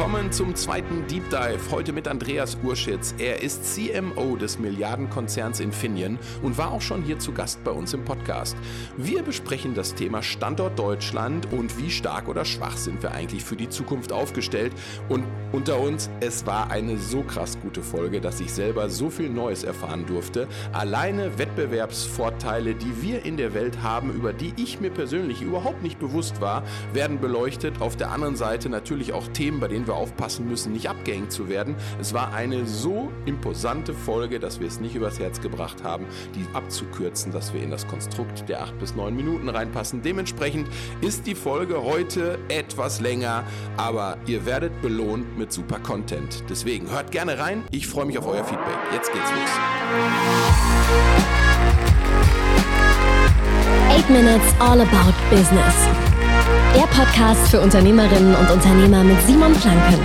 Willkommen zum zweiten Deep Dive, heute mit Andreas Urschitz. Er ist CMO des Milliardenkonzerns Infineon und war auch schon hier zu Gast bei uns im Podcast. Wir besprechen das Thema Standort Deutschland und wie stark oder schwach sind wir eigentlich für die Zukunft aufgestellt. Und unter uns, es war eine so krass gute Folge, dass ich selber so viel Neues erfahren durfte. Alleine Wettbewerbsvorteile, die wir in der Welt haben, über die ich mir persönlich überhaupt nicht bewusst war, werden beleuchtet. Auf der anderen Seite natürlich auch Themen, bei denen wir aufpassen müssen, nicht abgehängt zu werden. Es war eine so imposante Folge, dass wir es nicht übers Herz gebracht haben, die abzukürzen, dass wir in das Konstrukt der 8 bis 9 Minuten reinpassen. Dementsprechend ist die Folge heute etwas länger, aber ihr werdet belohnt mit super Content. Deswegen hört gerne rein. Ich freue mich auf euer Feedback. Jetzt geht's los. 8 Minutes All About Business. Der Podcast für Unternehmerinnen und Unternehmer mit Simon Planken.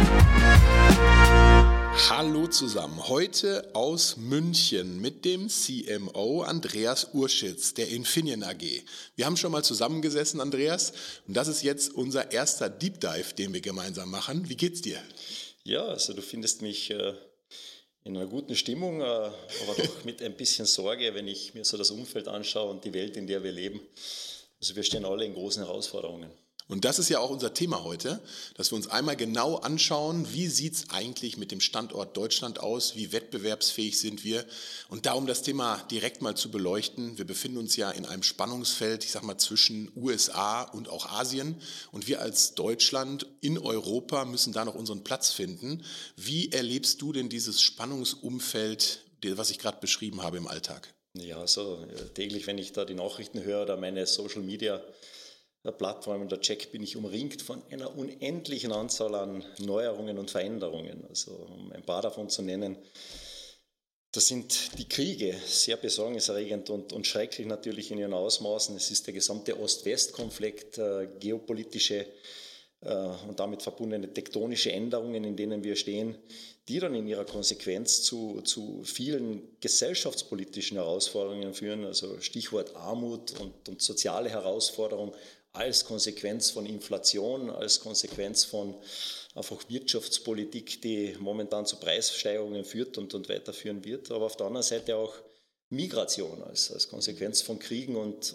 Hallo zusammen, heute aus München mit dem CMO Andreas Urschitz der Infineon AG. Wir haben schon mal zusammengesessen, Andreas, und das ist jetzt unser erster Deep Dive, den wir gemeinsam machen. Wie geht's dir? Ja, also du findest mich in einer guten Stimmung, aber doch mit ein bisschen Sorge, wenn ich mir so das Umfeld anschaue und die Welt, in der wir leben. Also wir stehen alle in großen Herausforderungen. Und das ist ja auch unser Thema heute, dass wir uns einmal genau anschauen, wie sieht es eigentlich mit dem Standort Deutschland aus, wie wettbewerbsfähig sind wir. Und da, um das Thema direkt mal zu beleuchten, wir befinden uns ja in einem Spannungsfeld, ich sag mal zwischen USA und auch Asien. Und wir als Deutschland in Europa müssen da noch unseren Platz finden. Wie erlebst du denn dieses Spannungsumfeld, was ich gerade beschrieben habe, im Alltag? Ja, so täglich, wenn ich da die Nachrichten höre oder meine Social Media Plattformen da check, bin ich umringt von einer unendlichen Anzahl an Neuerungen und Veränderungen. Also um ein paar davon zu nennen, das sind die Kriege, sehr besorgniserregend und schrecklich natürlich in ihren Ausmaßen. Es ist der gesamte Ost-West-Konflikt, geopolitische und damit verbundene tektonische Änderungen, in denen wir stehen, die dann in ihrer Konsequenz zu vielen gesellschaftspolitischen Herausforderungen führen, also Stichwort Armut und soziale Herausforderungen, als Konsequenz von Inflation, als Konsequenz von einfach Wirtschaftspolitik, die momentan zu Preissteigerungen führt und weiterführen wird, aber auf der anderen Seite auch Migration als Konsequenz von Kriegen und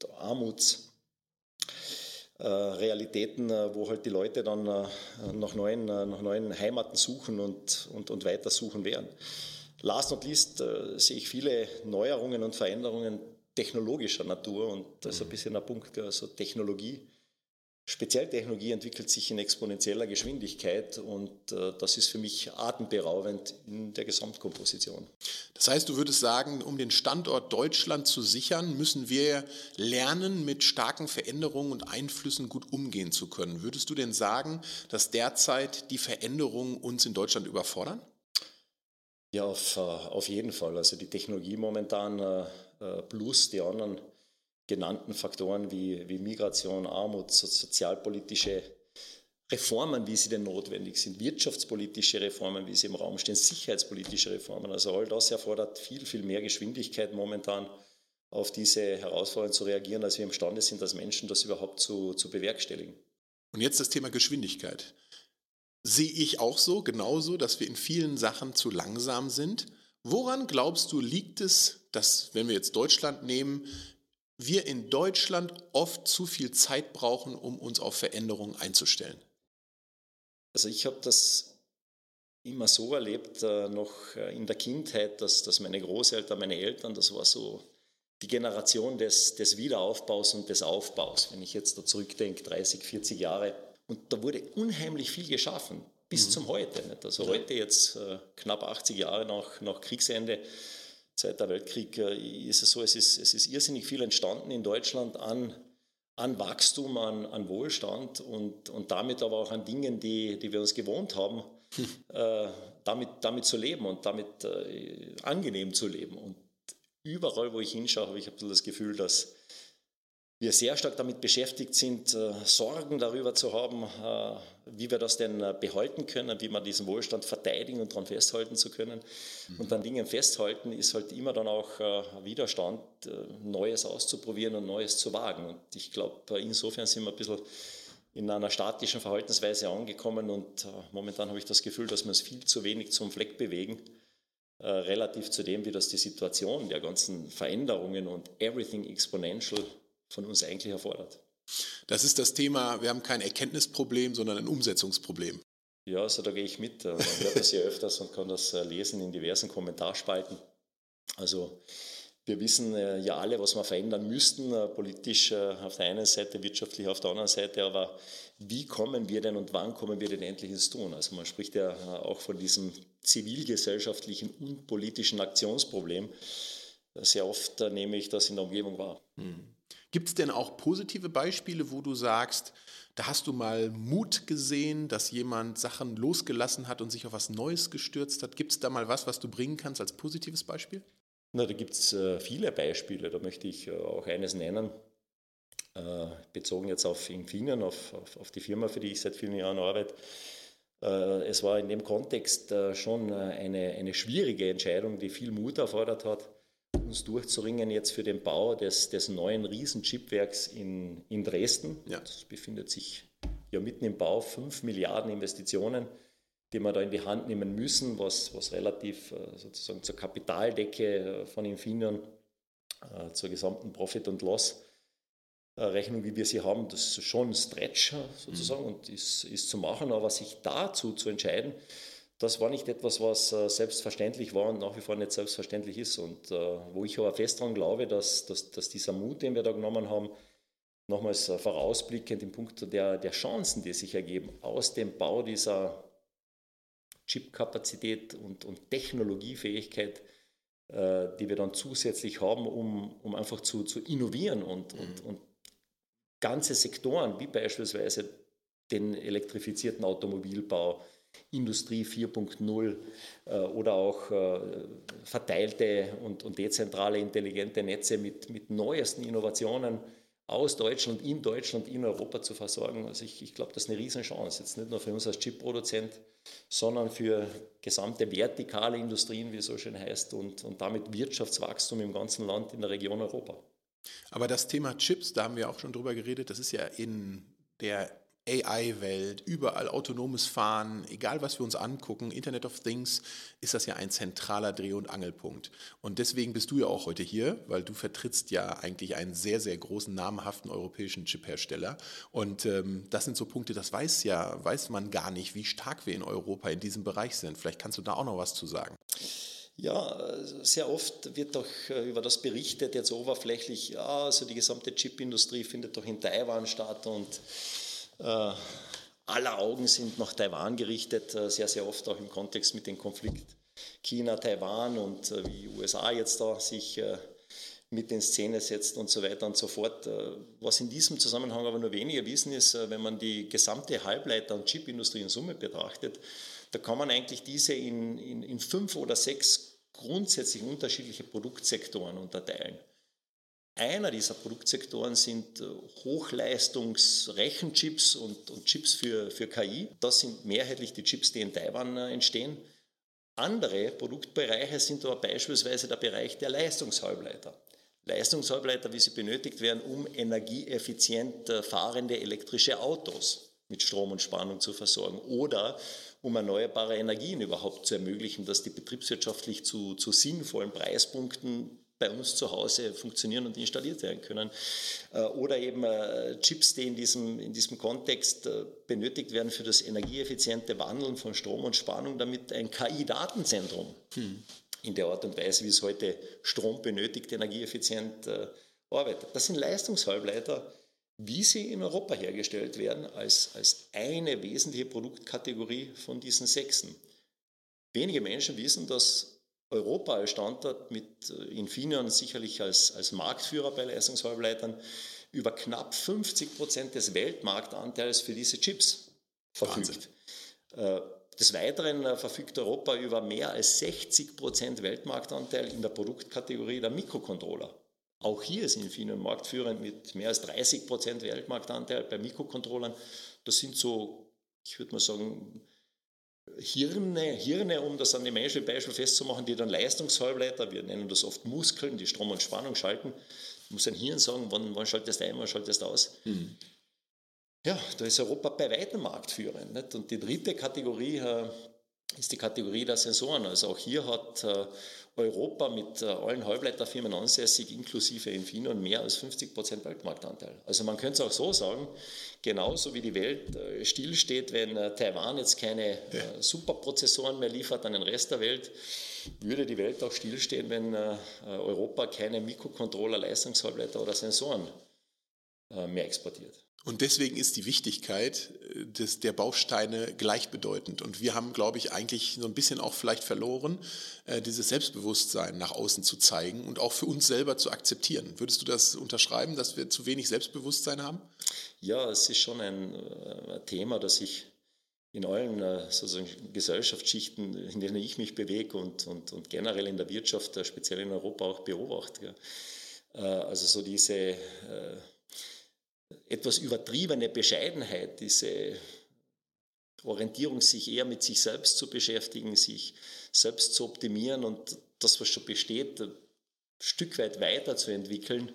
Armutsrealitäten, wo halt die Leute dann nach neuen Heimaten suchen und weiter suchen werden. Last not least sehe ich viele Neuerungen und Veränderungen technologischer Natur und das ist ein bisschen ein Punkt, also Technologie, speziell Technologie entwickelt sich in exponentieller Geschwindigkeit und das ist für mich atemberaubend in der Gesamtkomposition. Das heißt, du würdest sagen, um den Standort Deutschland zu sichern, müssen wir lernen, mit starken Veränderungen und Einflüssen gut umgehen zu können. Würdest du denn sagen, dass derzeit die Veränderungen uns in Deutschland überfordern? Ja, auf jeden Fall. Also die Technologie momentan plus die anderen genannten Faktoren wie Migration, Armut, sozialpolitische Reformen, wie sie denn notwendig sind, wirtschaftspolitische Reformen, wie sie im Raum stehen, sicherheitspolitische Reformen. Also all das erfordert viel, viel mehr Geschwindigkeit momentan auf diese Herausforderungen zu reagieren, als wir imstande sind, als Menschen das überhaupt zu bewerkstelligen. Und jetzt das Thema Geschwindigkeit. Sehe ich auch so, genauso, dass wir in vielen Sachen zu langsam sind. Woran glaubst du, liegt es, dass, wenn wir jetzt Deutschland nehmen, wir in Deutschland oft zu viel Zeit brauchen, um uns auf Veränderungen einzustellen? Also ich habe das immer so erlebt, noch in der Kindheit, dass meine Großeltern, meine Eltern, das war so die Generation des Wiederaufbaus und des Aufbaus. Wenn ich jetzt da zurückdenke, 30, 40 Jahre. Und da wurde unheimlich viel geschaffen, bis zum Heute. Nicht? Also heute jetzt knapp 80 Jahre nach Kriegsende, Zweiter Weltkrieg, ist es so, es ist irrsinnig viel entstanden in Deutschland an Wachstum, an Wohlstand und damit aber auch an Dingen, die wir uns gewohnt haben, damit zu leben und damit angenehm zu leben. Und überall, wo ich hinschaue, habe ich ein bisschen das Gefühl, dass wir sehr stark damit beschäftigt sind, Sorgen darüber zu haben, wie wir das denn behalten können, wie wir diesen Wohlstand verteidigen und daran festhalten zu können. Und an Dingen festhalten ist halt immer dann auch Widerstand, Neues auszuprobieren und Neues zu wagen. Und ich glaube, insofern sind wir ein bisschen in einer statischen Verhaltensweise angekommen und momentan habe ich das Gefühl, dass wir uns viel zu wenig zum Fleck bewegen, relativ zu dem, wie das die Situation der ganzen Veränderungen und everything exponential von uns eigentlich erfordert. Das ist das Thema, wir haben kein Erkenntnisproblem, sondern ein Umsetzungsproblem. Ja, also da gehe ich mit. Man hört das ja öfters und kann das lesen in diversen Kommentarspalten. Also wir wissen ja alle, was wir verändern müssten, politisch auf der einen Seite, wirtschaftlich auf der anderen Seite, aber wie kommen wir denn und wann kommen wir denn endlich ins Tun? Also man spricht ja auch von diesem zivilgesellschaftlichen und politischen Aktionsproblem. Sehr oft nehme ich das in der Umgebung wahr. Gibt es denn auch positive Beispiele, wo du sagst, da hast du mal Mut gesehen, dass jemand Sachen losgelassen hat und sich auf was Neues gestürzt hat? Gibt es da mal was du bringen kannst als positives Beispiel? Na, da gibt es viele Beispiele, da möchte ich auch eines nennen, bezogen jetzt auf Infineon, auf die Firma, für die ich seit vielen Jahren arbeite. Es war in dem Kontext schon eine schwierige Entscheidung, die viel Mut erfordert hat, uns durchzuringen jetzt für den Bau des neuen Riesenchipwerks in Dresden. Ja. Das befindet sich ja mitten im Bau, 5 Milliarden Investitionen, die wir da in die Hand nehmen müssen, was relativ sozusagen zur Kapitaldecke von Infineon, zur gesamten Profit- und Loss-Rechnung, wie wir sie haben, das ist schon ein Stretch sozusagen und ist zu machen, aber sich dazu zu entscheiden, das war nicht etwas, was selbstverständlich war und nach wie vor nicht selbstverständlich ist und wo ich aber fest daran glaube, dass dieser Mut, den wir da genommen haben, nochmals vorausblickend im Punkt der Chancen, die sich ergeben aus dem Bau dieser Chipkapazität und Technologiefähigkeit, die wir dann zusätzlich haben, um einfach zu innovieren und ganze Sektoren, wie beispielsweise den elektrifizierten Automobilbau, Industrie 4.0 oder auch verteilte und dezentrale intelligente Netze mit neuesten Innovationen aus Deutschland, in Europa zu versorgen. Also ich glaube, das ist eine Riesenchance, jetzt nicht nur für uns als Chipproduzent, sondern für gesamte vertikale Industrien, wie es so schön heißt, und damit Wirtschaftswachstum im ganzen Land in der Region Europa. Aber das Thema Chips, da haben wir auch schon drüber geredet, das ist ja in der AI-Welt, überall autonomes Fahren, egal was wir uns angucken, Internet of Things, ist das ja ein zentraler Dreh- und Angelpunkt. Und deswegen bist du ja auch heute hier, weil du vertrittst ja eigentlich einen sehr, sehr großen, namhaften europäischen Chip-Hersteller. Und das sind so Punkte, das weiß man gar nicht, wie stark wir in Europa in diesem Bereich sind. Vielleicht kannst du da auch noch was zu sagen. Ja, sehr oft wird doch über das berichtet, jetzt oberflächlich, ja, also die gesamte Chipindustrie findet doch in Taiwan statt und aller Augen sind nach Taiwan gerichtet, sehr, sehr oft auch im Kontext mit dem Konflikt China-Taiwan und wie die USA jetzt da sich mit in Szene setzt und so weiter und so fort. Was in diesem Zusammenhang aber nur weniger wissen ist, wenn man die gesamte Halbleiter- und Chipindustrie in Summe betrachtet, da kann man eigentlich diese in 5 oder 6 grundsätzlich unterschiedliche Produktsektoren unterteilen. Einer dieser Produktsektoren sind Hochleistungsrechenchips und Chips für KI. Das sind mehrheitlich die Chips, die in Taiwan entstehen. Andere Produktbereiche sind aber beispielsweise der Bereich der Leistungshalbleiter. Leistungshalbleiter, wie sie benötigt werden, um energieeffizient fahrende elektrische Autos mit Strom und Spannung zu versorgen oder um erneuerbare Energien überhaupt zu ermöglichen, dass die betriebswirtschaftlich zu sinnvollen Preispunkten bei uns zu Hause funktionieren und installiert werden können. Oder eben Chips, die in diesem Kontext benötigt werden für das energieeffiziente Wandeln von Strom und Spannung, damit ein KI-Datenzentrum in der Art und Weise, wie es heute Strom benötigt, energieeffizient arbeitet. Das sind Leistungshalbleiter, wie sie in Europa hergestellt werden, als eine wesentliche Produktkategorie von diesen 6. Wenige Menschen wissen, dass Europa als Standort mit Infineon sicherlich als Marktführer bei Leistungshalbleitern über knapp 50% des Weltmarktanteils für diese Chips verfügt. Des Weiteren verfügt Europa über mehr als 60% Weltmarktanteil in der Produktkategorie der Mikrocontroller. Auch hier ist Infineon marktführend mit mehr als 30% Weltmarktanteil bei Mikrocontrollern. Das sind so, ich würde mal sagen, Hirne, um das an dem menschlichen Beispiel festzumachen, die dann Leistungshalbleiter, wir nennen das oft Muskeln, die Strom und Spannung schalten. Man muss ein Hirn sagen, wann schaltest du ein, wann schaltest du aus. Ja, da ist Europa bei weitem marktführend. Nicht? Und die dritte Kategorie ist die Kategorie der Sensoren. Also auch hier hat Europa mit allen Halbleiterfirmen ansässig, inklusive Infineon, mehr als 50% Weltmarktanteil. Also man könnte es auch so sagen, genauso wie die Welt stillsteht, wenn Taiwan jetzt keine Superprozessoren mehr liefert an den Rest der Welt, würde die Welt auch stillstehen, wenn Europa keine Mikrocontroller, Leistungshalbleiter oder Sensoren mehr exportiert. Und deswegen ist die Wichtigkeit der Bausteine gleichbedeutend. Und wir haben, glaube ich, eigentlich so ein bisschen auch vielleicht verloren, dieses Selbstbewusstsein nach außen zu zeigen und auch für uns selber zu akzeptieren. Würdest du das unterschreiben, dass wir zu wenig Selbstbewusstsein haben? Ja, es ist schon ein Thema, das ich in allen sozusagen Gesellschaftsschichten, in denen ich mich bewege und generell in der Wirtschaft, speziell in Europa auch beobachte. Also so diese etwas übertriebene Bescheidenheit, diese Orientierung, sich eher mit sich selbst zu beschäftigen, sich selbst zu optimieren und das, was schon besteht, ein Stück weit weiterzuentwickeln,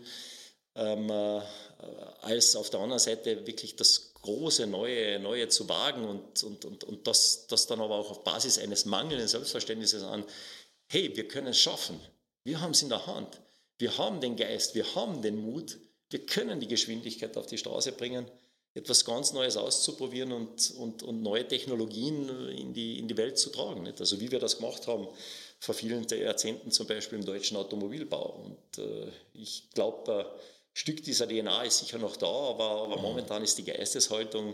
als auf der anderen Seite wirklich das große Neue zu wagen und das dann aber auch auf Basis eines mangelnden Selbstverständnisses an, hey, wir können es schaffen, wir haben es in der Hand, wir haben den Geist, wir haben den Mut, wir können die Geschwindigkeit auf die Straße bringen, etwas ganz Neues auszuprobieren und neue Technologien in die Welt zu tragen. Nicht? Also wie wir das gemacht haben vor vielen Jahrzehnten zum Beispiel im deutschen Automobilbau. Und ich glaube, ein Stück dieser DNA ist sicher noch da, aber momentan ist die Geisteshaltung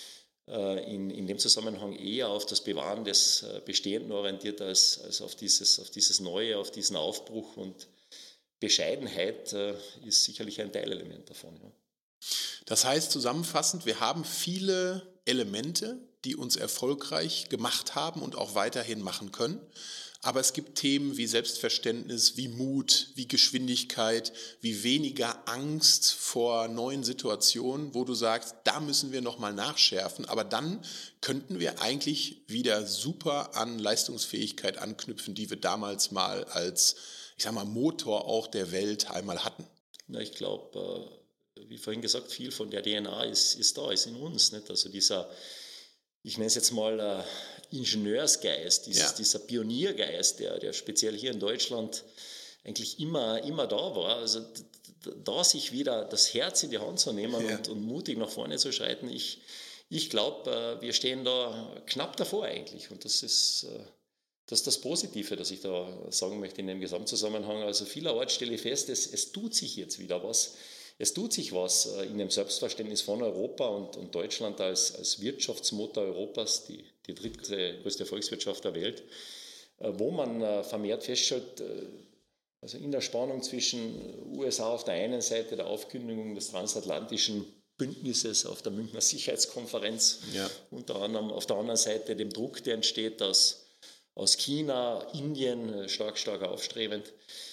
in dem Zusammenhang eher auf das Bewahren des Bestehenden orientiert als auf dieses Neue, auf diesen Aufbruch. Und Bescheidenheit ist sicherlich ein Teilelement davon. Ja. Das heißt zusammenfassend, wir haben viele Elemente, die uns erfolgreich gemacht haben und auch weiterhin machen können. Aber es gibt Themen wie Selbstverständnis, wie Mut, wie Geschwindigkeit, wie weniger Angst vor neuen Situationen, wo du sagst, da müssen wir nochmal nachschärfen. Aber dann könnten wir eigentlich wieder super an Leistungsfähigkeit anknüpfen, die wir damals mal als, ich sag mal, Motor auch der Welt einmal hatten. Na, ich glaube, wie vorhin gesagt, viel von der DNA ist da, ist in uns. Nicht? Also dieser, ich nenne es jetzt mal Ingenieursgeist, dieser Pioniergeist, der speziell hier in Deutschland eigentlich immer da war. Also da sich wieder das Herz in die Hand zu nehmen und mutig nach vorne zu schreiten, ich glaube, wir stehen da knapp davor eigentlich. Und das ist das Positive, das ich da sagen möchte in dem Gesamtzusammenhang. Also vielerorts stelle ich fest, es tut sich jetzt wieder was. Es tut sich was in dem Selbstverständnis von Europa und Deutschland als Wirtschaftsmotor Europas, die drittgrößte Volkswirtschaft der Welt, wo man vermehrt feststellt, also in der Spannung zwischen USA auf der einen Seite, der Aufkündigung des transatlantischen Bündnisses auf der Münchner Sicherheitskonferenz, unter anderem auf der anderen Seite dem Druck, der entsteht aus China, Indien, stark aufstrebend.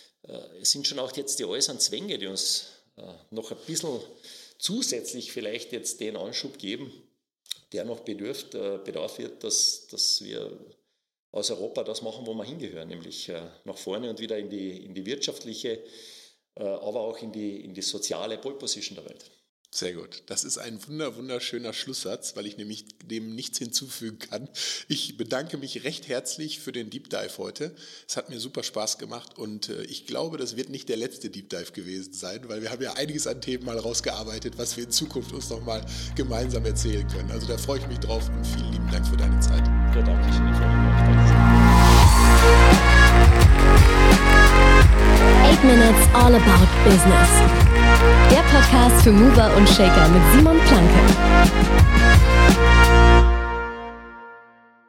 Es sind schon auch jetzt die äußeren Zwänge, die uns noch ein bisschen zusätzlich vielleicht jetzt den Anschub geben, der noch Bedarf wird, dass wir aus Europa das machen, wo wir hingehören, nämlich nach vorne und wieder in die wirtschaftliche, aber auch in die soziale Pole Position der Welt. Sehr gut. Das ist ein wunderschöner Schlusssatz, weil ich nämlich dem nichts hinzufügen kann. Ich bedanke mich recht herzlich für den Deep Dive heute. Es hat mir super Spaß gemacht und ich glaube, das wird nicht der letzte Deep Dive gewesen sein, weil wir haben ja einiges an Themen mal rausgearbeitet, was wir in Zukunft uns nochmal gemeinsam erzählen können. Also da freue ich mich drauf und vielen lieben Dank für deine Zeit. Ja, danke schön. 8 Minutes All About Business. Der Podcast für Mover und Shaker mit Simon Planke.